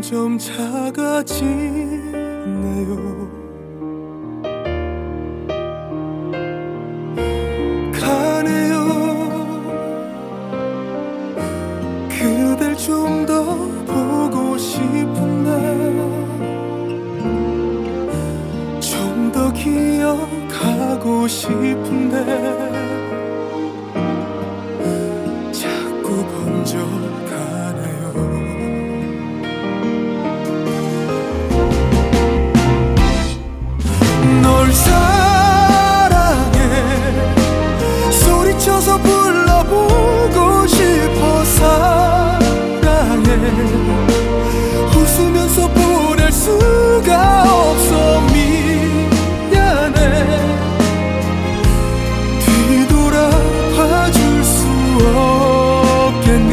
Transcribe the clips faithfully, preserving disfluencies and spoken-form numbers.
점점 작아지네요. 가네요. 그댈 좀 더 보고 싶은데, 좀 더 기억하고 싶은데 자꾸 번져가네요. 널 사랑해 소리쳐서 불러보고 싶어. 사랑해 웃으면서 보낼 수가 없어. 미안해 뒤돌아봐 줄 수 없겠니.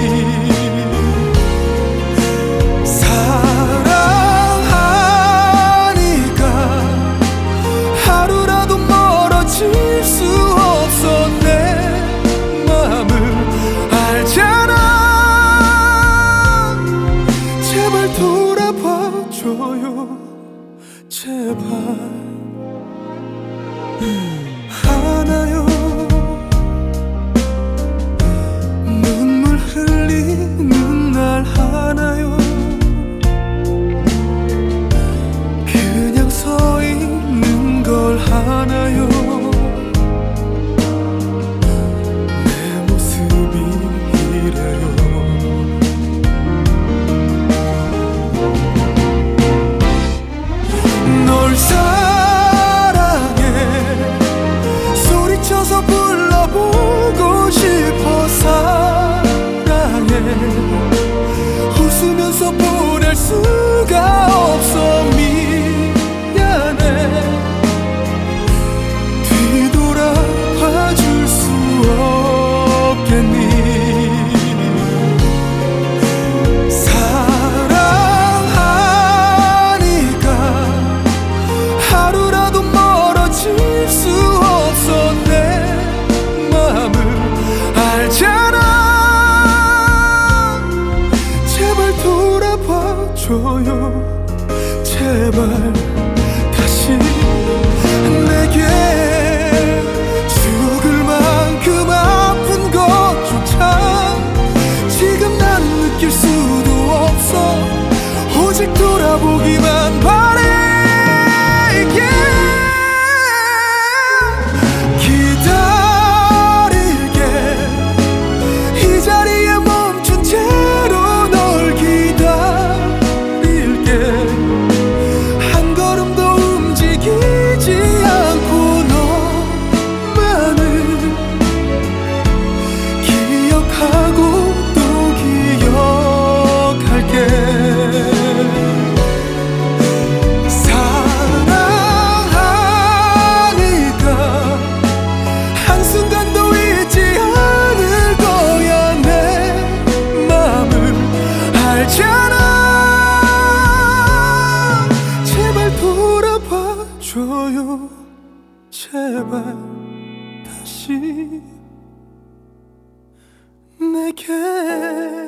사랑하니까 하루라도 멀어질 수 없어. 내 맘을 알잖아. 제발 돌아봐줘요. 제발 하나요. 눈물 흘리는 날 하나요. 그냥 서 있는 걸 하나요. 내 모습이 이래요. 널 사랑해 소리쳐서 불러보고 싶어. 사랑해 웃으면서 보낼 수가 없어. 미안해 뒤돌아봐 줄 수 없겠니. 사랑하니까 하루라도 멀어질 수 없어. 내 맘을 알잖아. 제발 돌아봐줘요. 제발 다시 내게 죽을 만큼 아픈 것조차 지금 난 느낄 수도 없어. 오직 돌아보기만 바래. 기다릴게 이 자리에 멈춘 채로 널 기다릴게. 한 걸음 더 움직이지 않고 너만을 기억하고 또 기억할게. 사랑하니까 한순간도 잊지 않을 거야. 내 맘을 알잖아. 제발 돌아봐줘요. 제발 다시 내게